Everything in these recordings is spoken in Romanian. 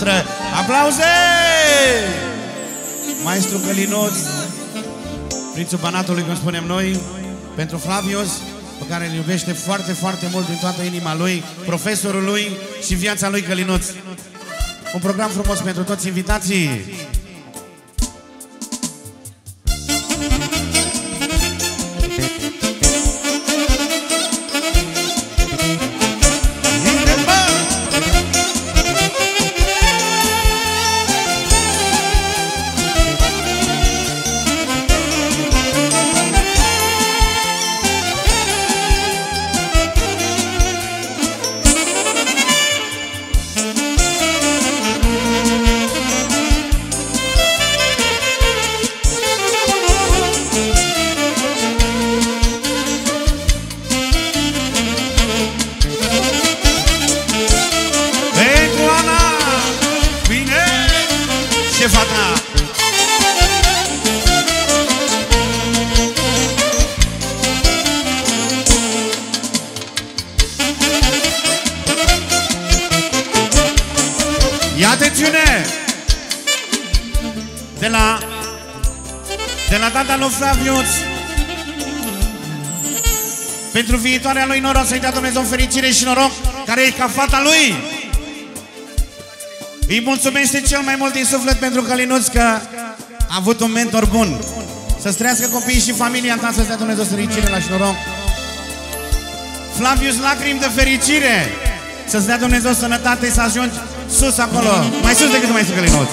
noastră. Aplauze! Maestru Călinuț, prințul Banatului, cum spunem noi, pentru Flavius, pe care îl iubește foarte, foarte mult din toată inima lui, profesorul lui și viața lui Călinuț. Un program frumos pentru toți invitații. Atențiune! De la tata lui Flavius, pentru viitoarea lui noroc, să-i dea Dumnezeu fericire și noroc, care e ca fata lui. Îi mulțumește cel mai mult din suflet pentru Călinuț că a avut un mentor bun. Să-ți trăiască copiii și familia ta, să-ți dea Dumnezeu fericire la și noroc. Flavius, lacrimi de fericire, să-ți dea Dumnezeu sănătate, să ajungi sus acolo, mai sus decât mai sus Călinuț.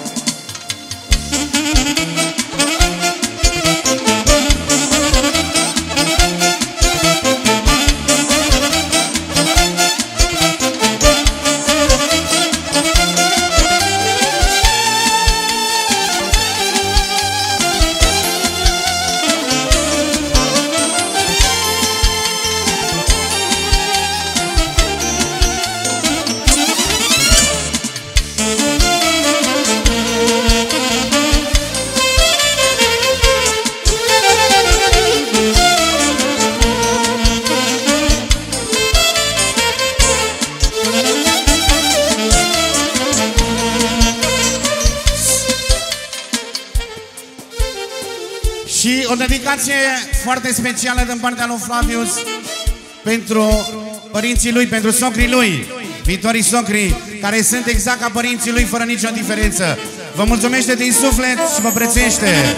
Și o dedicație foarte specială din partea lui Flavius pentru părinții lui, pentru socrii lui, viitorii socri, care sunt exact ca părinții lui, fără nicio diferență. Vă mulțumește din suflet și vă prețuiește.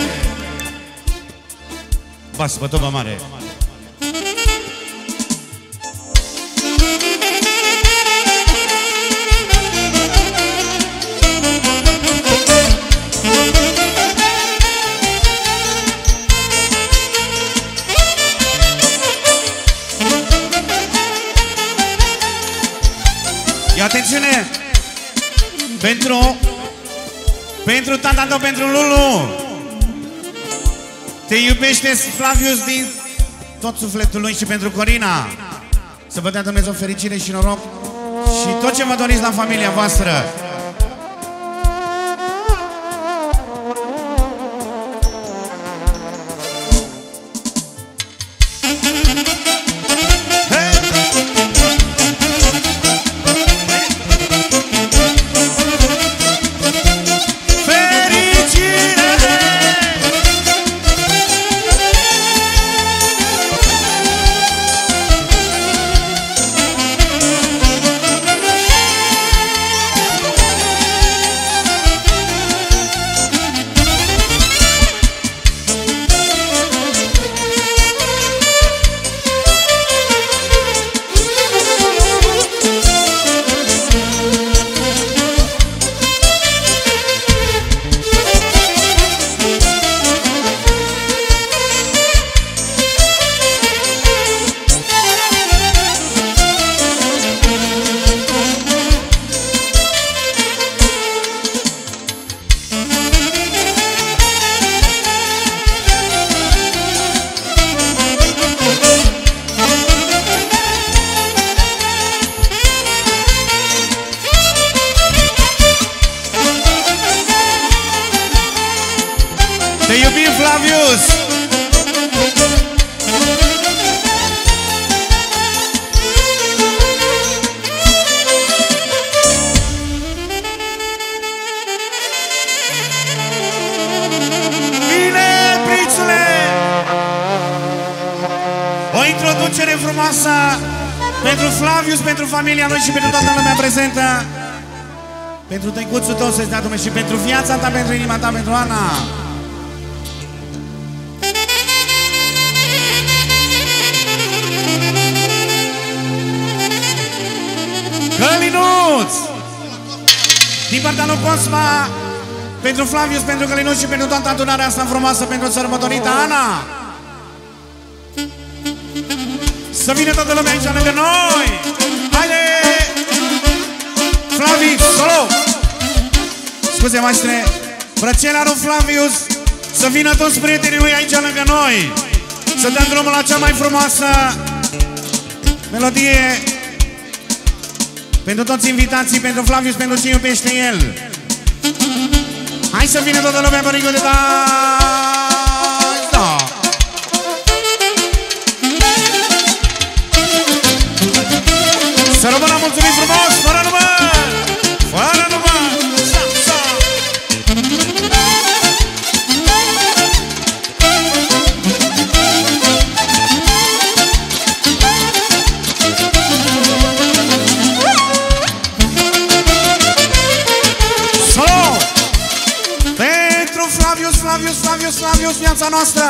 Bas, pe tobă mare. Și atențiune! Pentru tata tău, pentru Lulu, te iubește Flavius din tot sufletul lui, și pentru Corina, să vă dea Dumnezeu fericire și noroc și tot ce vă doriți la familia voastră. Te iubim, Flavius! introducere frumoasă pentru Flavius, pentru familia lui și pentru toată lumea prezentă. Pentru tăicuțul tău să-ți dea Dumnezeu și pentru viața ta, pentru inima ta, pentru Ana. Călinuț! Din partea lui Cosma, pentru Flavius, pentru Călinuț și pentru toată adunarea asta frumoasă, pentru sărbătorită Ana. Să vină toată lumea aici lângă noi! Haide! Flavius, solo! Scuze, maestre, frățela lui Flavius, să vină toți prietenii lui aici lângă noi, să dăm drumul la cea mai frumoasă melodie pentru toți invitații, pentru Flavius, pentru ce iubește el. Hai să vină toată lumea, băricul de da! Să rămână mulțumit frumos, fără număr! Fără număr! Flavius, viața noastră.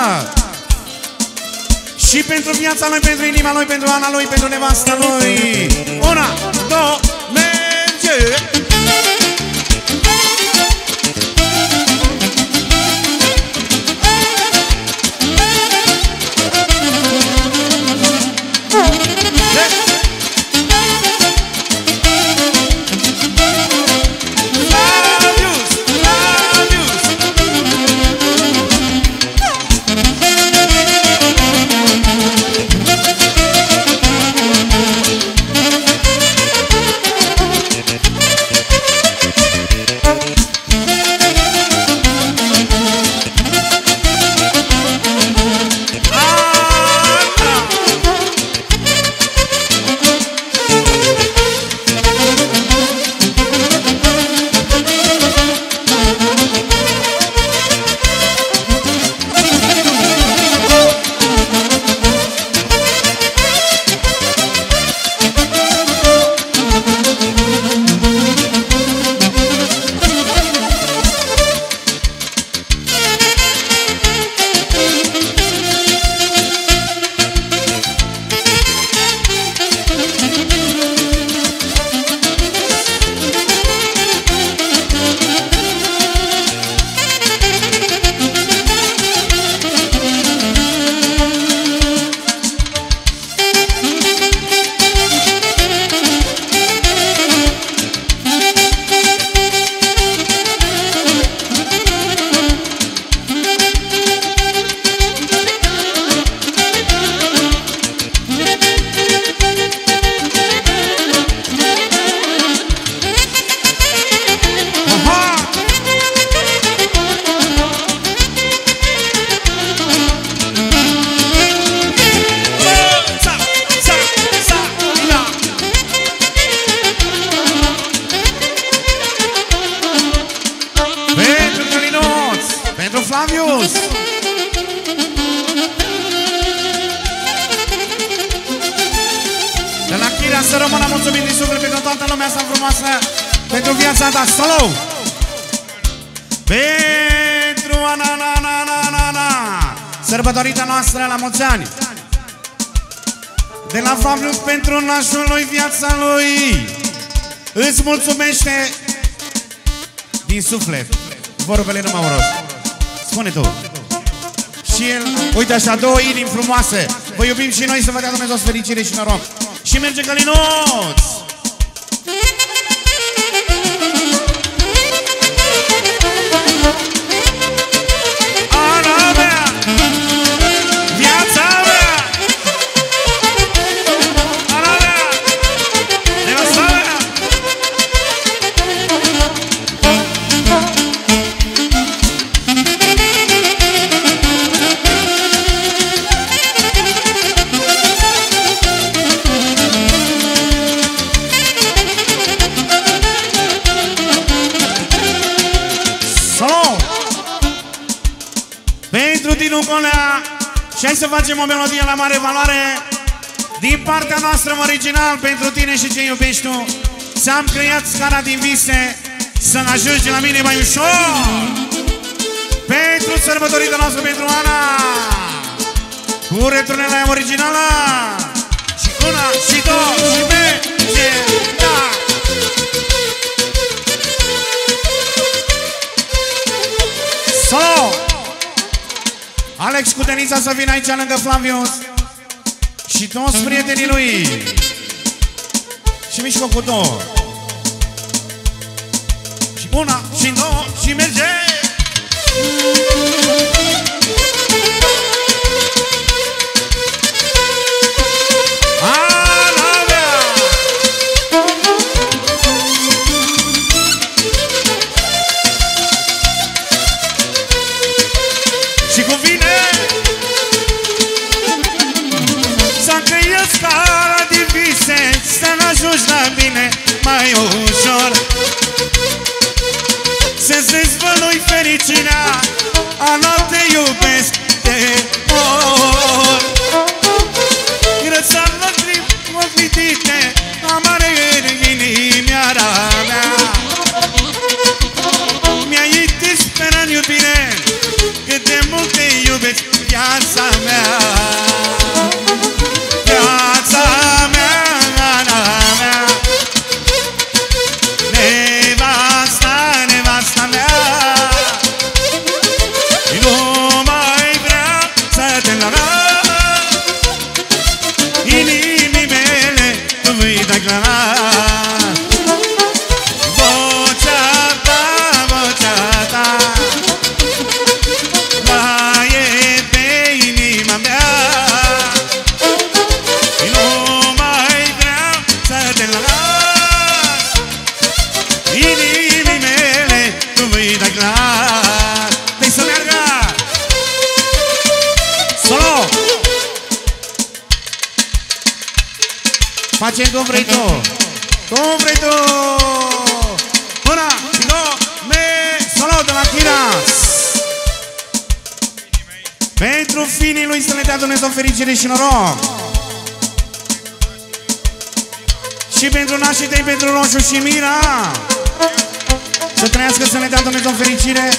Și pentru viața lui, pentru inima lui, pentru Ana lui, pentru nevasta lui. Una, două, merge! Flavius! De la Chiria să rămână mulțumit din suflet pentru toată lumea asta frumoasă, pentru viața ta, solo! Pentru Ana, sărbătorița noastră la mulți ani! De la Flavius pentru nașul lui, viața lui, îți mulțumește din suflet. Vorbele nu m-au rost. Spune tu. Și el, uite așa, două inimi frumoase. Vă iubim și noi, să vă dea Dumnezeu fericire și noroc. Și merge Călinuț! Ana mea! Viața mea! Ana mea! Nevasta mea! Pentru Dinu Colea Și hai să facem o melodie la mare valoare din partea noastră original pentru tine și ce iubești tu. Ți-am creat scara din vise să ne ajungi la mine mai ușor. Pentru sărbătorită noastră, pentru Ana, cu returnele aia originală. Și una, și două, și merge, da. Solo! Alex cu Denița să vină aici lângă Flavius și toți prietenii lui. Și mișcă cu două. Și una, și două, și merge! Și cu vine să-mi creez scara de vise să n-ajungi la mine mai ușor. Să-ți dezvălui fericirea, Ana, te iubesc de ori. Grățar lăcrimi oclitite, amare în inimioara mea. Mi-ai disperat în iubire, cât de mult te iubesc, viața mea. Viața mea, Ana mea, nevasta, nevasta mea. Nu mai vreau să te las, inimii mele tu vei declara. Vocea ta, vocea ta taie pe inima mea. Nu mai vreau să te las, inimii mele tu vei declara. Deci să meargă! Solo! Facem cum vrei tu! Cum vrei tu! Una, două, solo de la Chiras! Pentru finii lui să le dea Dumnezeu fericire și noroc! Și pentru nașii tăi, pentru Roșu și Mira! Să trăiască, să ne dea Dumnezeu fericire!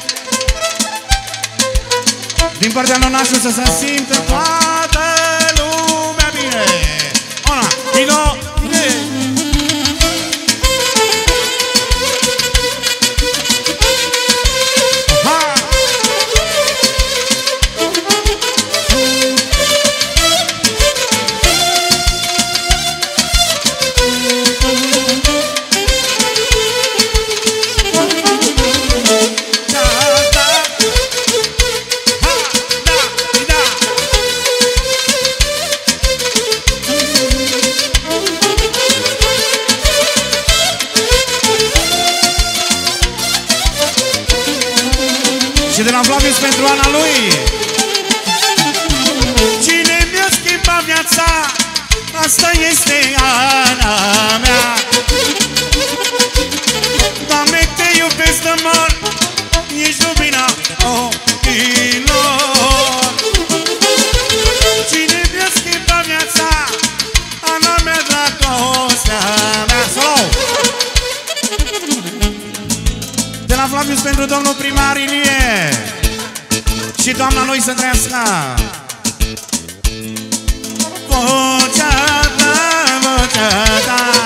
Din partea nonașului să se simtă toată lumea bine! Una, două, și de la Flavius pentru Ana lui. Cine mi-a schimbat viața, asta este Ana mea. Doamne, te iubesc de mor, ești lumina ochilor. Cine mi-a schimbat viața, Ana mea, dragostea mea. Solo! De la Flavius pentru domnul primar Ilie și doamna lui să trăiască. Vocea ta, vocea ta